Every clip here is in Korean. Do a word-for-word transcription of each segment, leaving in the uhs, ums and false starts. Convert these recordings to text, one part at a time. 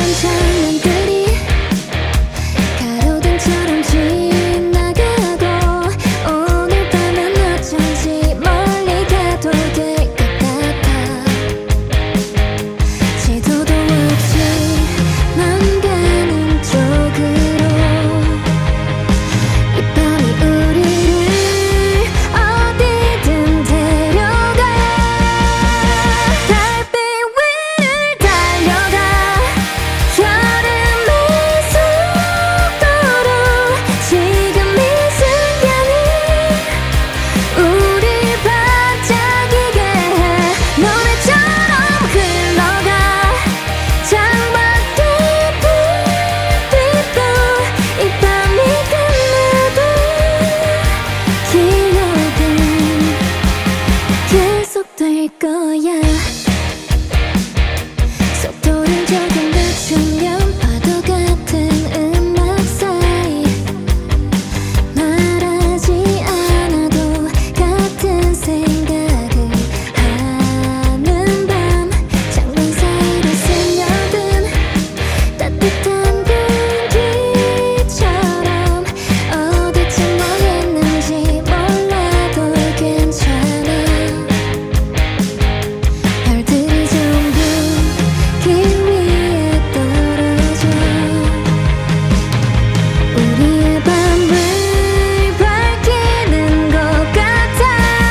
장면들이 가로등처럼 지나가고 오늘 밤은 어쩐지 멀리 가도 될 것 같아. 지도도 없이 난 가는 쪽으로 이 밤이 우리를 어디든 데려가. 달빛 위를 달려가. 여름의 속도로 지금 이 순간이 우리 반짝이게 해. 노래처럼 흘러가. 창밖에 불빛도 이 밤이 끝나도 기억은 계속될 거야. 속도를 조금 낮추면 파도 같은 음악 사이 말하지 않아도 같은 생각을 하는 밤. 창문 사이로 스며든 따뜻한 공기처럼 어디쯤 뭐 있는지 몰라도 괜찮아. 별들이 전부 길 위에 떨어져 우리의 밤을 밝히는 것 같아.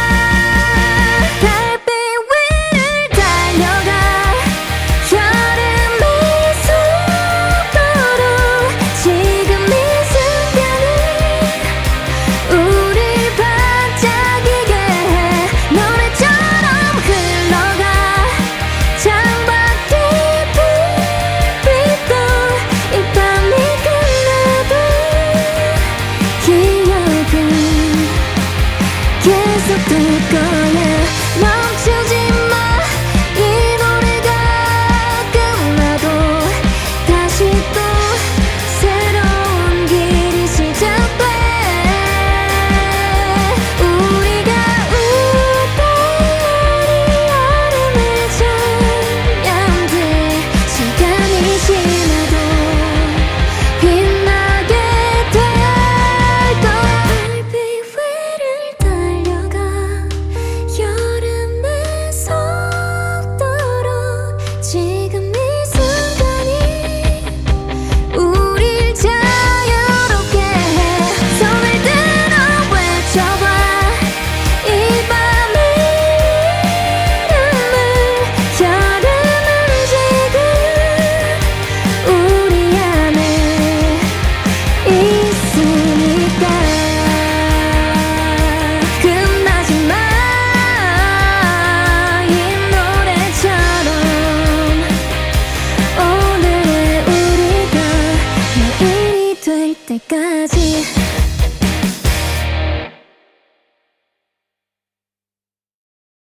달빛 위를 달려가. 여름의 속도로 지금 이 순간이 우리 반짝이게 해. 노래처럼 흘러가. 창밖에 불빛도 이 밤이 끝나도 기억은 계속될 거야. 멈추지 마. 이 노래가 끝나도 다시 또 새로운 길이 시작돼. 우리가 웃던 이 여름의 장면들 시간이 지나도 빛나게 될 거야. 달빛 위를 달려가. 여름의 속도로 지금 이 순간이 우릴 자유롭게 해. 손을 들어 외쳐봐. 이 밤의 이름을. 여름은 지금 우리 안에 있으니까. 끝나지 마. 이 노래처럼 오늘의 우리가 내일이 될 때까지.